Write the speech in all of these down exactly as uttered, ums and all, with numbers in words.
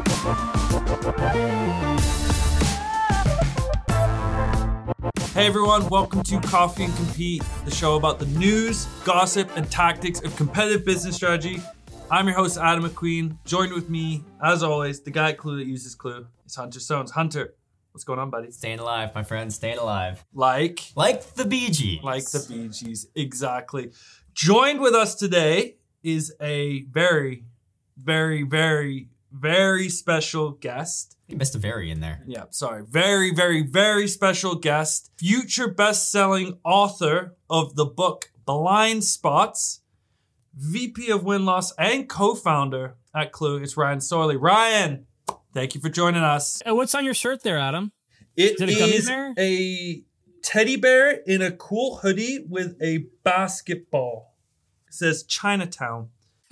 Hey everyone, welcome to Coffee and Compete, the show about the news, gossip, and tactics of competitive business strategy. I'm your host, Adam McQueen. Joined with me, as always, the guy at Clue that uses Clue. It's Hunter Stones. Hunter, what's going on, buddy? Staying alive, my friend, staying alive. Like? Like the Bee Gees. Like the Bee Gees, exactly. Joined with us today is a very, very, very, very special guest. You missed a very in there. Yeah, sorry. Very, very, very special guest. Future best-selling author of the book Blind Spots, V P of Win-Loss, and co-founder at Clue. It's Ryan Sorley. Ryan, thank you for joining us. Uh, what's on your shirt there, Adam? It is it a gummy is bear? a teddy bear in a cool hoodie with a basketball. It says Chinatown.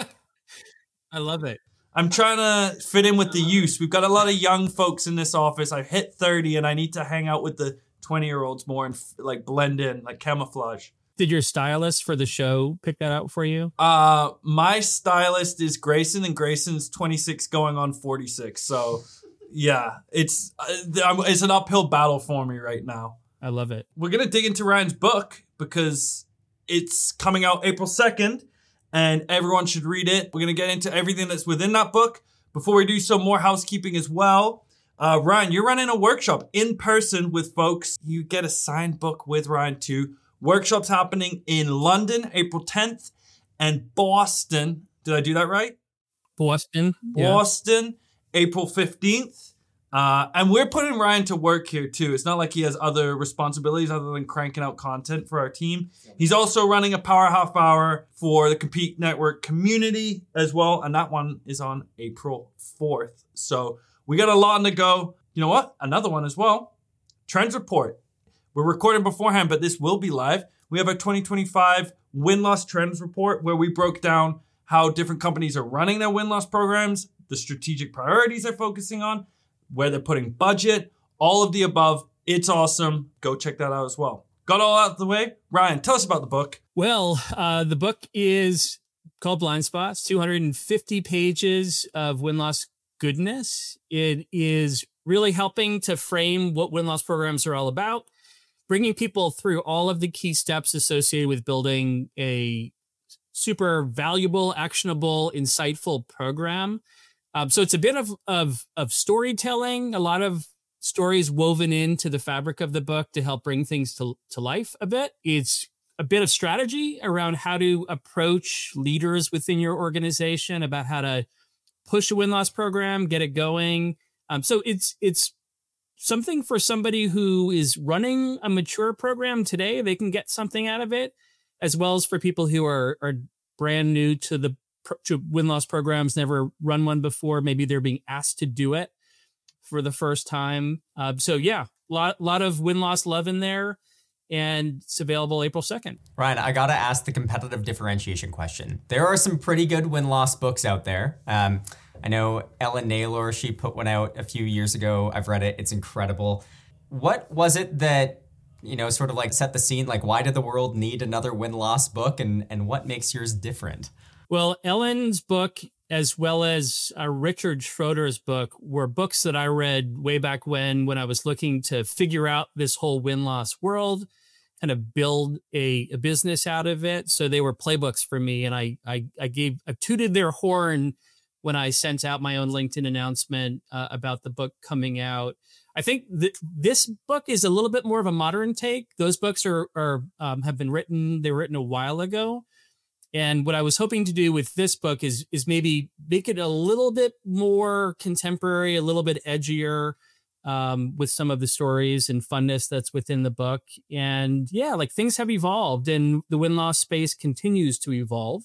I love it. I'm trying to fit in with the youth. We've got a lot of young folks in this office. I've hit thirty and I need to hang out with the twenty-year-olds more and like blend in, like camouflage. Did your stylist for the show pick that out for you? Uh, my stylist is Grayson, and Grayson's twenty-six going on forty-six. So, yeah, it's uh, it's an uphill battle for me right now. I love it. We're going to dig into Ryan's book because it's coming out April second. And everyone should read it. We're going to get into everything that's within that book. Before we do so, more housekeeping as well. Uh, Ryan, you're running a workshop in person with folks. You get a signed book with Ryan too. Workshops happening in London, April tenth, and Boston. Did I do that right? Boston. Boston, yeah. April fifteenth. Uh, and we're putting Ryan to work here too. It's not like he has other responsibilities other than cranking out content for our team. He's also running a Power Half Hour for the Compete Network community as well. And that one is on April fourth. So we got a lot on the go. You know what? Another one as well. Trends Report. We're recording beforehand, but this will be live. We have our twenty twenty-five Win-Loss Trends Report where we broke down how different companies are running their win-loss programs, the strategic priorities they're focusing on, where they're putting budget, all of the above. It's awesome. Go check that out as well. Got all out of the way. Ryan, tell us about the book. Well, uh, the book is called Blind Spots, two hundred fifty pages of win-loss goodness. It is really helping to frame what win-loss programs are all about, bringing people through all of the key steps associated with building a super valuable, actionable, insightful program. Um, so it's a bit of, of, of storytelling, a lot of stories woven into the fabric of the book to help bring things to, to life a bit. It's a bit of strategy around how to approach leaders within your organization about how to push a win-loss program, get it going. Um, so it's it's something for somebody who is running a mature program today. They can get something out of it, as well as for people who are, are brand new to the to win-loss programs, never run one before. Maybe they're being asked to do it for the first time. Uh, so yeah, a lot, lot of win-loss love in there, and it's available April second. Ryan, I got to ask the competitive differentiation question. There are some pretty good win-loss books out there. Um, I know Ellen Naylor, she put one out a few years ago. I've read it. It's incredible. What was it that, you know, sort of like set the scene? Like, why did the world need another win-loss book, and, and what makes yours different? Well, Ellen's book, as well as uh, Richard Schroeder's book, were books that I read way back when, when I was looking to figure out this whole win-loss world, kind of build a, a business out of it. So they were playbooks for me. And I, I, I gave, I tooted their horn when I sent out my own LinkedIn announcement uh, about the book coming out. I think that this book is a little bit more of a modern take. Those books are, are um, have been written, they were written a while ago. And what I was hoping to do with this book is is maybe make it a little bit more contemporary, a little bit edgier um, with some of the stories and funness that's within the book. And yeah, like things have evolved and the win-loss space continues to evolve.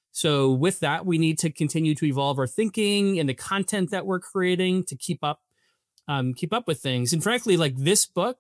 So with that, we need to continue to evolve our thinking and the content that we're creating to keep up, um, keep up with things. And frankly, like this book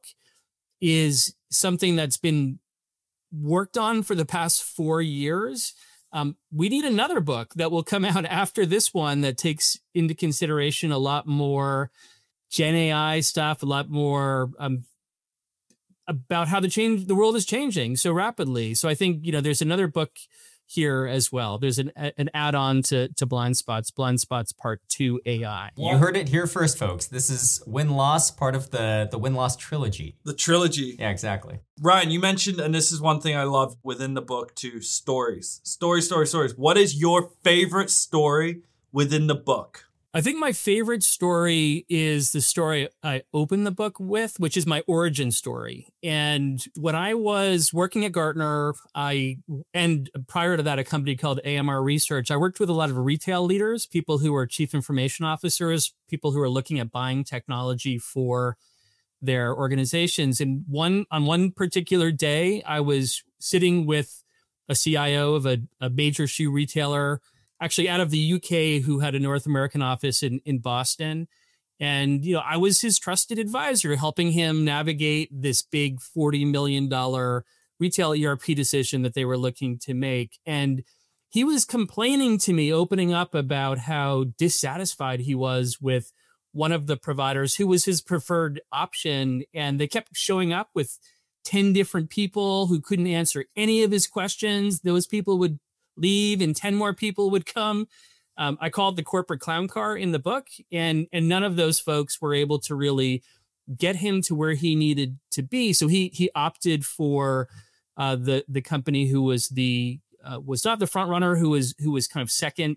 is something that's been worked on for the past four years. Um, we need another book that will come out after this one that takes into consideration a lot more Gen A I stuff, a lot more um, about how the change the world is changing so rapidly. So I think, you know, there's another book here as well. There's an an add-on to, to Blind Spots, Blind Spots Part two A I. You heard it here first, folks. This is Win-Loss, part of the, the Win-Loss trilogy. The trilogy. Yeah, exactly. Ryan, you mentioned, and this is one thing I love within the book too, stories. Stories, stories, stories. What is your favorite story within the book? I think my favorite story is the story I opened the book with, which is my origin story. And when I was working at Gartner, I, and prior to that, a company called A M R Research, I worked with a lot of retail leaders, people who are chief information officers, people who are looking at buying technology for their organizations. And one, on one particular day, I was sitting with a C I O of a, a major shoe retailer, actually out of the U K, who had a North American office in, in Boston. And, you know, I was his trusted advisor, helping him navigate this big forty million dollars retail E R P decision that they were looking to make. And he was complaining to me, opening up about how dissatisfied he was with one of the providers who was his preferred option. And they kept showing up with ten different people who couldn't answer any of his questions. Those people would leave and ten more people would come. Um, I called the corporate clown car in the book, and and none of those folks were able to really get him to where he needed to be. So he he opted for uh, the the company who was the uh, was not the front runner, who was who was kind of second,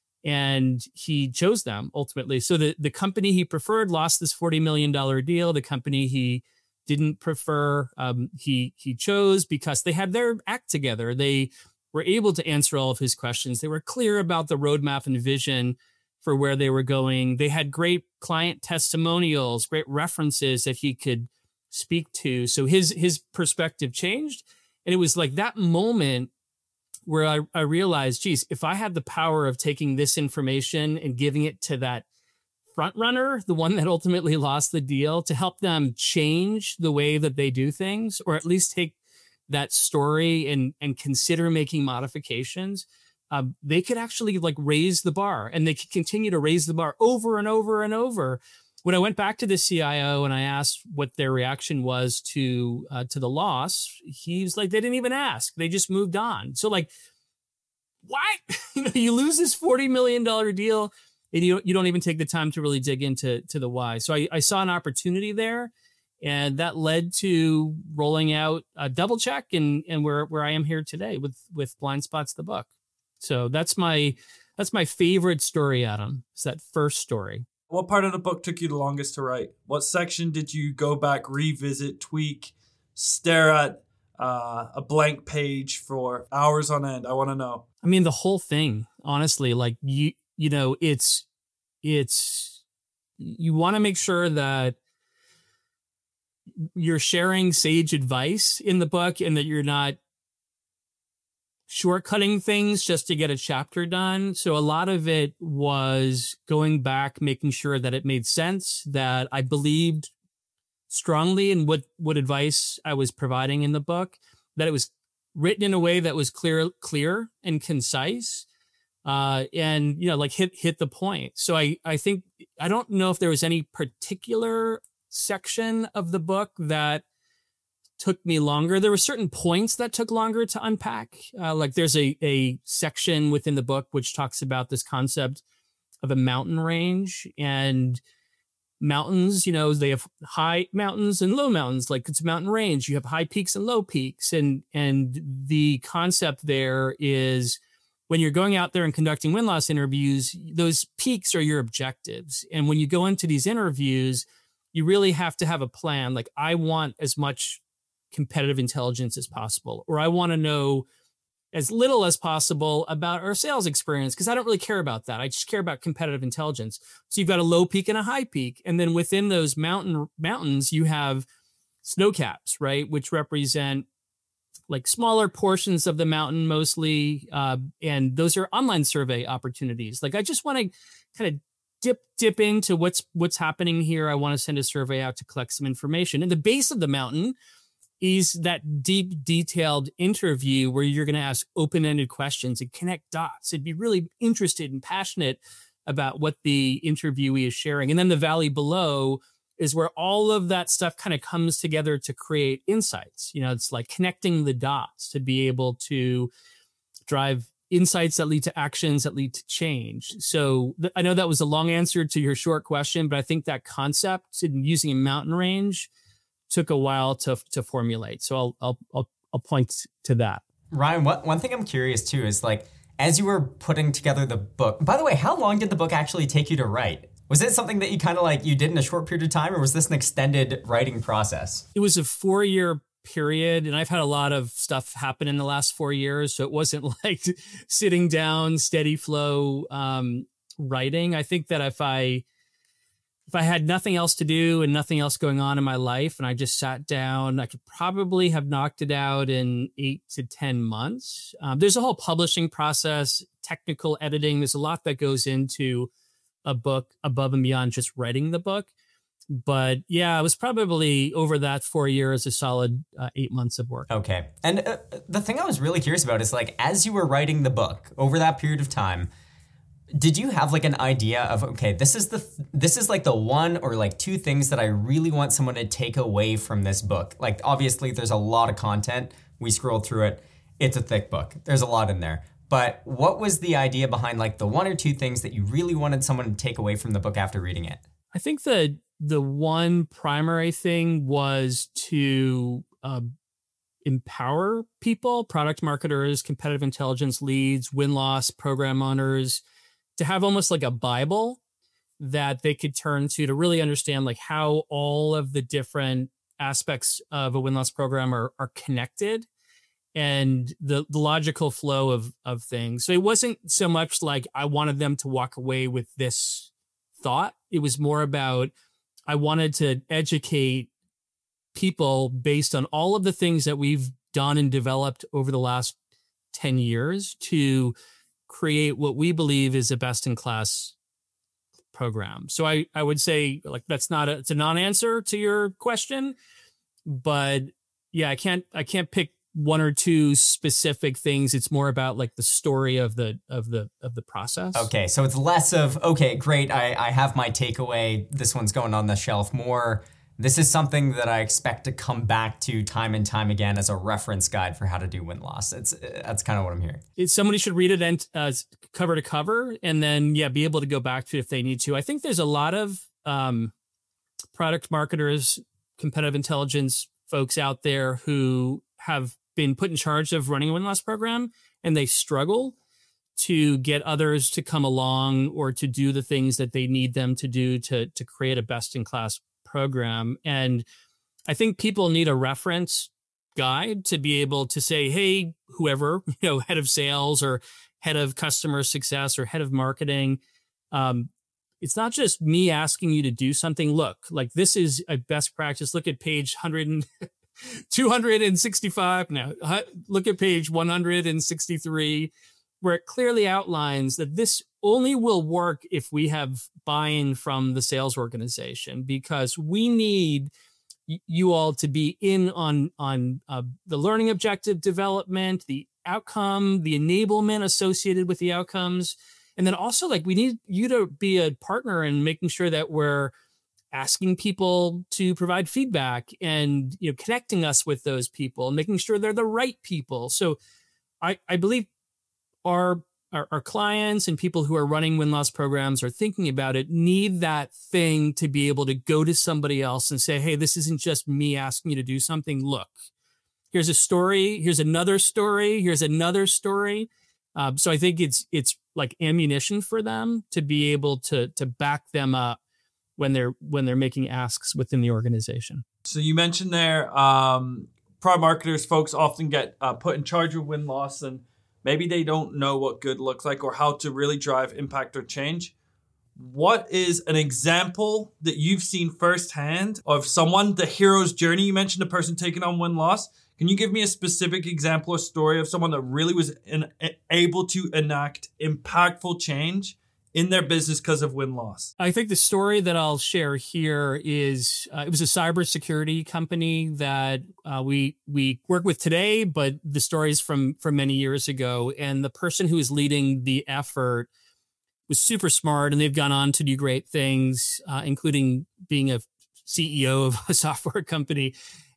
and he chose them ultimately. So the the company he preferred lost this forty million dollars deal. The company he didn't prefer, um, he he chose because they had their act together. They were able to answer all of his questions. They were clear about the roadmap and vision for where they were going. They had great client testimonials, great references that he could speak to. So his his perspective changed. And it was like that moment where I, I realized, geez, if I had the power of taking this information and giving it to that front runner, the one that ultimately lost the deal, to help them change the way that they do things, or at least take that story and and consider making modifications, um, they could actually like raise the bar, and they could continue to raise the bar over and over and over. When I went back to the C I O and I asked what their reaction was to uh, to the loss, he was like, they didn't even ask. They just moved on. So like, what? you know, you lose this forty million dollars deal and you don't, you don't even take the time to really dig into to the why. So I, I saw an opportunity there. And that led to rolling out a Double Check, and and where where I am here today with with Blind Spots the book. So that's my that's my favorite story, Adam. It's that first story. What part of the book took you the longest to write? What section did you go back, revisit, tweak, stare at uh, a blank page for hours on end? I want to know. I mean, the whole thing, honestly. Like you you know, it's it's you want to make sure that you're sharing sage advice in the book and that you're not shortcutting things just to get a chapter done. So a lot of it was going back, making sure that it made sense, that I believed strongly in what, what advice I was providing in the book, that it was written in a way that was clear, clear and concise, uh, and, you know, like hit, hit the point. So I, I think, I don't know if there was any particular section of the book that took me longer. There were certain points that took longer to unpack. Uh, like there's a, a section within the book which talks about this concept of a mountain range, and mountains, you know, they have high mountains and low mountains. Like it's a mountain range. You have high peaks and low peaks. And, and the concept there is when you're going out there and conducting win-loss interviews, those peaks are your objectives. And when you go into these interviews, you really have to have a plan. Like I want as much competitive intelligence as possible, or I want to know as little as possible about our sales experience, because I don't really care about that. I just care about competitive intelligence. So you've got a low peak and a high peak. And then within those mountain mountains, you have snow caps, right? Which represent like smaller portions of the mountain mostly. Uh, and those are online survey opportunities. Like I just want to kind of dip dip into what's what's happening here. I want to send a survey out to collect some information. And the base of the mountain is that deep, detailed interview where you're going to ask open-ended questions and connect dots and be really interested and passionate about what the interviewee is sharing. And then the valley below is where all of that stuff kind of comes together to create insights. You know, it's like connecting the dots to be able to drive insights that lead to actions that lead to change. So th- I know that was a long answer to your short question, but I think that concept in using a mountain range took a while to to formulate. So I'll I'll I'll, I'll point to that. Ryan, what, one thing I'm curious too is like, as you were putting together the book, by the way, how long did the book actually take you to write? Was it something that you kind of like, you did in a short period of time, or was this an extended writing process? It was a four-year period, and I've had a lot of stuff happen in the last four years, so it wasn't like sitting down, steady flow um, writing. I think that if I if I had nothing else to do and nothing else going on in my life, and I just sat down, I could probably have knocked it out in eight to ten months. Um, there's a whole publishing process, technical editing. There's a lot that goes into a book above and beyond just writing the book. But yeah, it was probably over that four years, a solid uh, eight months of work. Okay. And uh, the thing I was really curious about is like, as you were writing the book over that period of time, did you have like an idea of, okay, this is the, th- this is like the one or like two things that I really want someone to take away from this book? Like, obviously there's a lot of content. We scrolled through it. It's a thick book. There's a lot in there. But what was the idea behind like the one or two things that you really wanted someone to take away from the book after reading it? I think the the one primary thing was to uh, empower people, product marketers, competitive intelligence leads, win-loss program owners, to have almost like a Bible that they could turn to to really understand like how all of the different aspects of a win-loss program are, are connected and the, the logical flow of, of things. So it wasn't so much like I wanted them to walk away with this thought. It was more about I wanted to educate people based on all of the things that we've done and developed over the last ten years to create what we believe is a best-in-class program. So I, I would say like that's not a, it's a non-answer to your question, but yeah, I can't I can't pick one or two specific things. It's more about like the story of the of the of the process. Okay, so it's less of, okay, great, I, I have my takeaway, this one's going on the shelf. More, this is something that I expect to come back to time and time again as a reference guide for how to do win-loss. It's that's kind of what I'm hearing. It's, somebody should read it and uh, cover to cover, and then yeah, be able to go back to it if they need to. I think there's a lot of um, product marketers, competitive intelligence folks out there who have been put in charge of running a win-loss program, and they struggle to get others to come along or to do the things that they need them to do to, to create a best-in-class program. And I think people need a reference guide to be able to say, hey, whoever, you know, head of sales or head of customer success or head of marketing, um, it's not just me asking you to do something. Look, like this is a best practice. Look at page one hundred two hundred sixty-five. Now, look at page one hundred sixty-three, where it clearly outlines that this only will work if we have buy-in from the sales organization, because we need you all to be in on, on uh, the learning objective development, the outcome, the enablement associated with the outcomes. And then also, like, we need you to be a partner in making sure that we're asking people to provide feedback and, you know, connecting us with those people and making sure they're the right people. So I, I believe our, our, our clients and people who are running win-loss programs or thinking about it need that thing to be able to go to somebody else and say, hey, this isn't just me asking you to do something. Look, here's a story. Here's another story. Here's another story. Um, so I think it's, it's like ammunition for them to be able to, to back them up when they're when they're making asks within the organization. So you mentioned there, um, product marketers, folks often get uh, put in charge of win-loss, and maybe they don't know what good looks like or how to really drive impact or change. What is an example that you've seen firsthand of someone, the hero's journey? You mentioned a person taking on win-loss. Can you give me a specific example or story of someone that really was in, able to enact impactful change in their business because of win-loss? I think the story that I'll share here is uh, it was a cybersecurity company that uh, we we work with today, but the story is from from many years ago. And the person who is leading the effort was super smart, and they've gone on to do great things, uh, including being a C E O of a software company.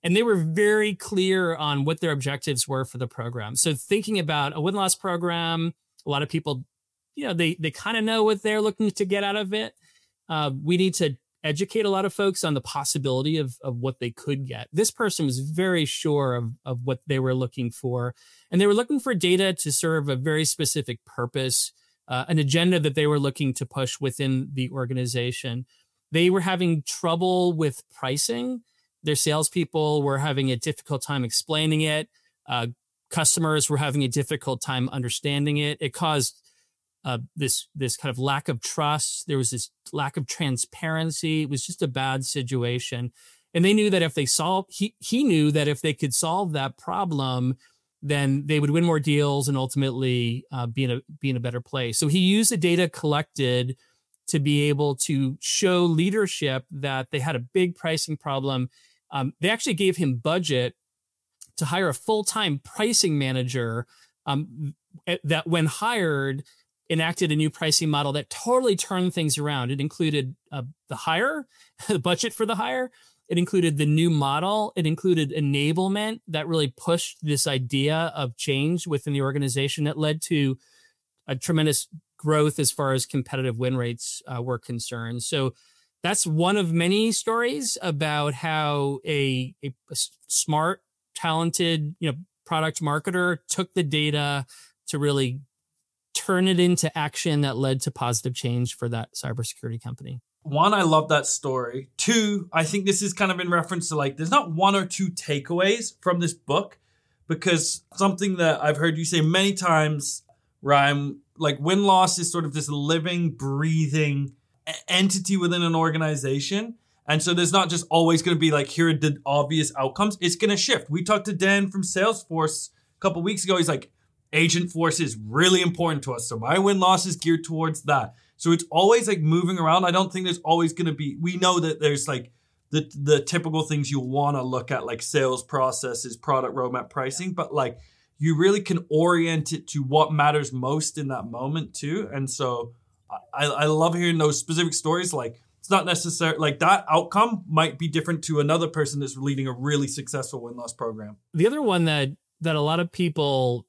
And they were very clear on what their objectives were for the program. So thinking about a win-loss program, a lot of people, you know, they they kind of know what they're looking to get out of it. Uh, we need to educate a lot of folks on the possibility of, of what they could get. This person was very sure of, of what they were looking for. And they were looking for data to serve a very specific purpose, uh, an agenda that they were looking to push within the organization. They were having trouble with pricing. Their salespeople were having a difficult time explaining it. Uh, customers were having a difficult time understanding it. It caused uh, this this kind of lack of trust. There was this lack of transparency. It was just a bad situation. And they knew that if they solved, he, he knew that if they could solve that problem, then they would win more deals and ultimately uh, be in a be in a better place. So he used the data collected to be able to show leadership that they had a big pricing problem. Um, they actually gave him budget to hire a full-time pricing manager um, that, when hired, enacted a new pricing model that totally turned things around. It included uh, the hire, the budget for the hire. It included the new model. It included enablement that really pushed this idea of change within the organization that led to a tremendous growth as far as competitive win rates uh, were concerned. So that's one of many stories about how a, a, a smart, talented, you know, product marketer took the data to really turn it into action that led to positive change for that cybersecurity company. One, I love that story. Two, I think this is kind of in reference to like, there's not one or two takeaways from this book, because something that I've heard you say many times, Ryan, like win-loss is sort of this living, breathing entity within an organization. And so there's not just always going to be like, here are the obvious outcomes. It's going to shift. We talked to Dan from Salesforce a couple of weeks ago. He's like, Agentforce is really important to us. So my win-loss is geared towards that. So it's always like moving around. I don't think there's always going to be, we know that there's like the the typical things you want to look at, like sales processes, product roadmap, pricing, but like you really can orient it to what matters most in that moment too. And so I, I love hearing those specific stories. Like it's not necessary, like that outcome might be different to another person that's leading a really successful win-loss program. The other one that that a lot of people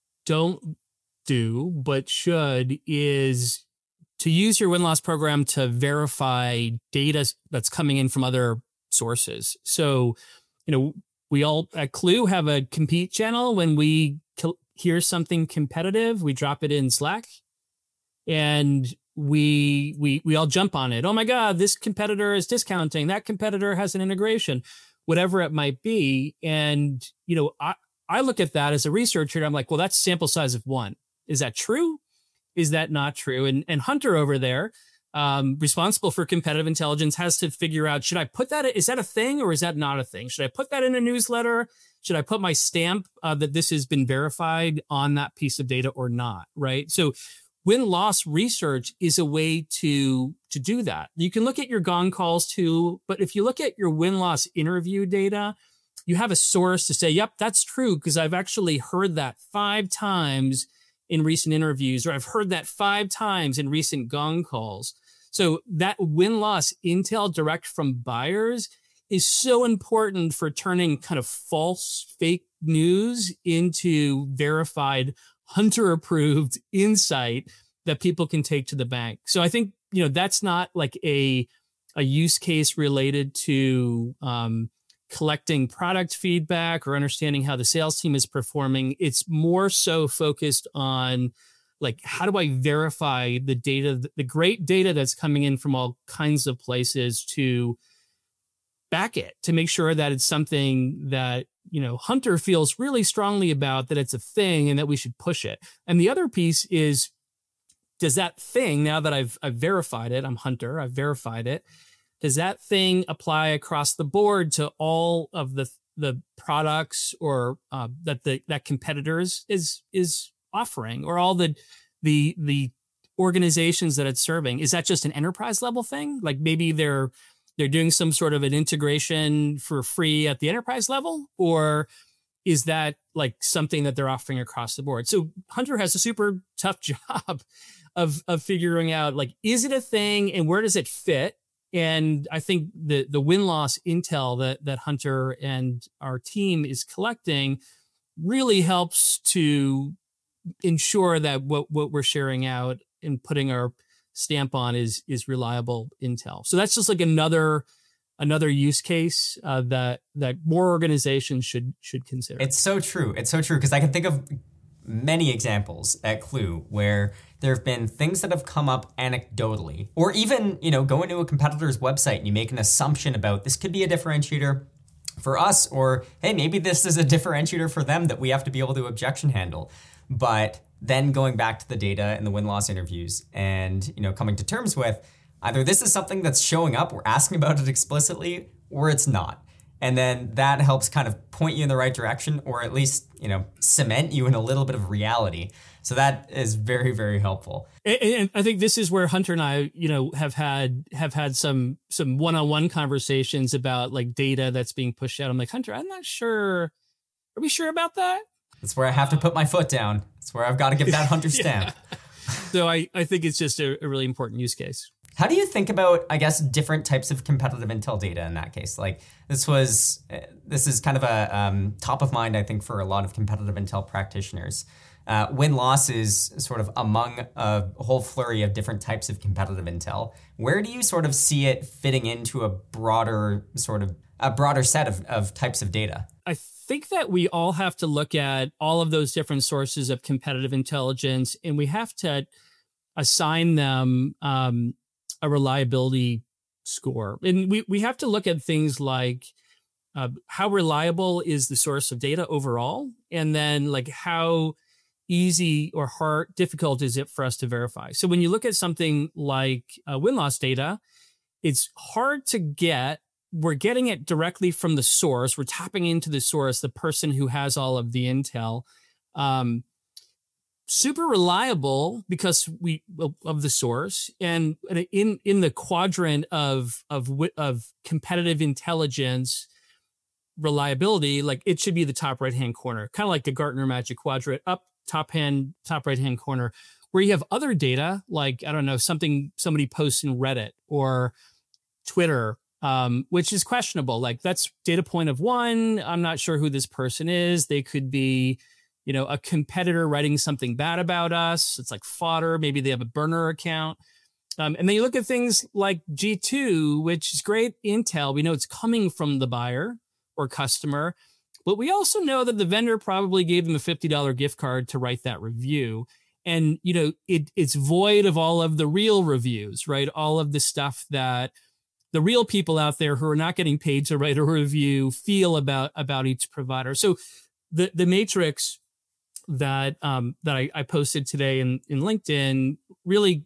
don't do but should is to use your win-loss program to verify data that's coming in from other sources. So, you know, we all at Clue have a compete channel. When we hear something competitive, we drop it in Slack and we we we all jump on it. Oh my God, this competitor is discounting. That competitor has an integration, whatever it might be. And, you know, I, I look at that as a researcher and I'm like, well, that's sample size of one. Is that true? Is that not true? And and Hunter over there, um, responsible for competitive intelligence, has to figure out, should I put that, is that a thing or is that not a thing? Should I put that in a newsletter? Should I put my stamp uh, that this has been verified on that piece of data or not? Right. So win-loss research is a way to, to do that. You can look at your gong calls too, but if you look at your win-loss interview data, you have a source to say, yep, that's true, because I've actually heard that five times in recent interviews, or I've heard that five times in recent gong calls. So that win-loss intel direct from buyers is so important for turning kind of false, fake news into verified, Hunter-approved insight that people can take to the bank. So I think, you know, that's not like a, a use case related to um, collecting product feedback or understanding how the sales team is performing. It's more so focused on like, how do I verify the data, the great data that's coming in from all kinds of places, to back it, to make sure that it's something that, you know, Hunter feels really strongly about, that it's a thing and that we should push it. And the other piece is, does that thing, now that I've, I've verified it, I'm Hunter, I've verified it, does that thing apply across the board to all of the the products or uh, that the that competitors is is offering, or all the the the organizations that it's serving? Is that just an enterprise level thing? Like maybe they're they're doing some sort of an integration for free at the enterprise level, or is that like something that they're offering across the board? So Hunter has a super tough job of of figuring out, like, is it a thing and where does it fit And I think the the win-loss intel that that Hunter and our team is collecting really helps to ensure that what, what we're sharing out and putting our stamp on is is reliable intel. So that's just like another another use case uh, that that more organizations should should consider. It's so true. It's so true because I can think of many examples at Clue where there have been things that have come up anecdotally, or even, you know, go into a competitor's website and you make an assumption about this could be a differentiator for us, or hey, maybe this is a differentiator for them that we have to be able to objection handle. But then going back to the data and the win-loss interviews and, you know, coming to terms with either this is something that's showing up, we're asking about it explicitly, or it's not. And then that helps kind of point you in the right direction, or at least, you know, cement you in a little bit of reality. So that is very, very helpful. And, and I think this is where Hunter and I, you know, have had have had some some one-on-one conversations about like data that's being pushed out. I'm like, Hunter, I'm not sure. Are we sure about that? That's where I have to put my foot down. That's where I've got to give that Hunter stamp. Yeah. So I, I think it's just a, a really important use case. How do you think about, I guess, different types of competitive intel data in that case? Like this was, this is kind of a um, top of mind, I think, for a lot of competitive intel practitioners. Uh, win-loss is sort of among a whole flurry of different types of competitive intel. Where do you sort of see it fitting into a broader sort of, a broader set of, of types of data? I think that we all have to look at all of those different sources of competitive intelligence, and we have to assign them um, a reliability score. And we, we have to look at things like uh, how reliable is the source of data overall, and then like how easy or hard, difficult is it for us to verify. So when you look at something like uh, win-loss data, it's hard to get. We're getting it directly from the source. We're tapping into the source, the person who has all of the intel. Um, super reliable because we of the source, and in in the quadrant of of of competitive intelligence reliability, like it should be the top right hand corner, kind of like the Gartner Magic Quadrant, up top hand top right hand corner, where you have other data like I don't know something somebody posts in Reddit or Twitter. Um, which is questionable. Like that's data point of one. I'm not sure who this person is. They could be, you know, a competitor writing something bad about us. It's like fodder. Maybe they have a burner account. Um, and then you look at things like G two, which is great intel. We know it's coming from the buyer or customer, but we also know that the vendor probably gave them a fifty dollars gift card to write that review. And, you know, it, it's void of all of the real reviews, right? All of the stuff that the real people out there who are not getting paid to write a review feel about about each provider. So the the matrix that um, that I, I posted today in, in LinkedIn really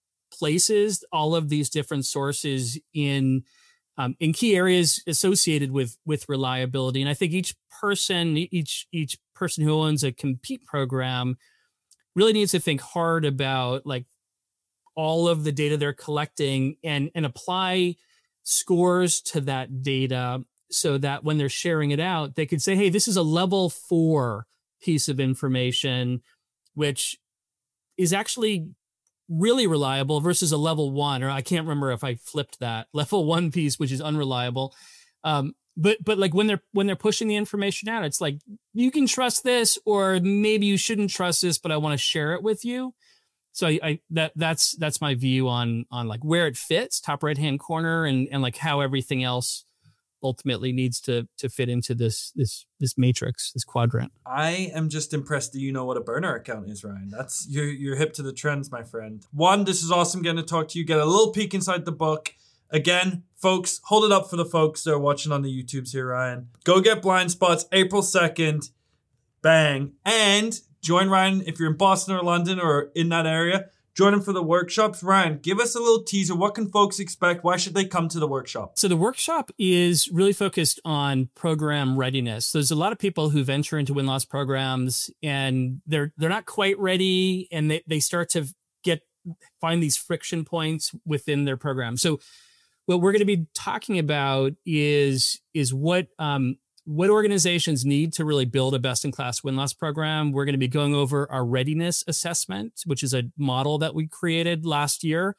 places all of these different sources in um, in key areas associated with with reliability. And I think each person, each each person who owns a compete program really needs to think hard about like all of the data they're collecting and and apply scores to that data so that when they're sharing it out, they could say, hey, this is a level four piece of information, which is actually really reliable versus a level one, or I can't remember if I flipped that level one piece, which is unreliable. Um, but, but like when they're, when they're pushing the information out, it's like, you can trust this, or maybe you shouldn't trust this, but I want to share it with you. So I, I that that's that's my view on on like where it fits, top right hand corner, and and like how everything else ultimately needs to to fit into this this this matrix, this quadrant. I am just impressed that you know what a burner account is, Ryan. That's you're you're hip to the trends, my friend. One, this is awesome getting to talk to you, get a little peek inside the book. Again, folks, hold it up for the folks that are watching on the YouTubes here, Ryan. Go get Blind Spots April second. Bang. And join Ryan if you're in Boston or London or in that area. Join him for the workshops. Ryan, give us a little teaser. What can folks expect? Why should they come to the workshop? So the workshop is really focused on program readiness. There's a lot of people who venture into win-loss programs and they're they're not quite ready, and they, they start to get find these friction points within their program. So what we're going to be talking about is is what um, what organizations need to really build a best-in-class win-loss program. We're going to be going over our readiness assessment, which is a model that we created last year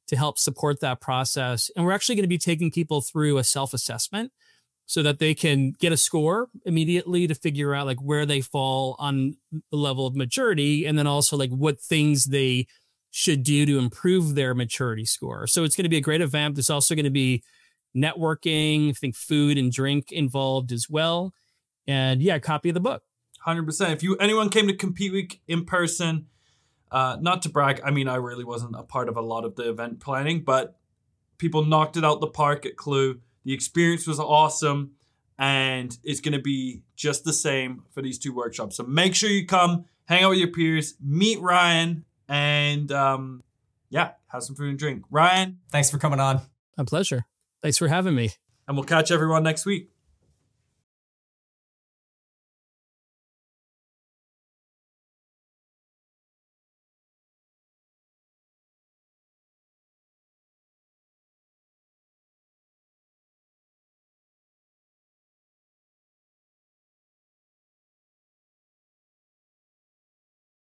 to help support that process. And we're actually going to be taking people through a self-assessment so that they can get a score immediately to figure out like where they fall on the level of maturity, and then also like what things they should do to improve their maturity score. So it's going to be a great event. There's also going to be networking, I think food and drink involved as well. And yeah, copy of the book. one hundred percent. If you anyone came to Compete Week in person, uh, not to brag, I mean, I really wasn't a part of a lot of the event planning, but people knocked it out the park at Clue. The experience was awesome, and it's going to be just the same for these two workshops. So make sure you come, hang out with your peers, meet Ryan, and um, yeah, have some food and drink. Ryan, thanks for coming on. My pleasure. Thanks for having me. And we'll catch everyone next week.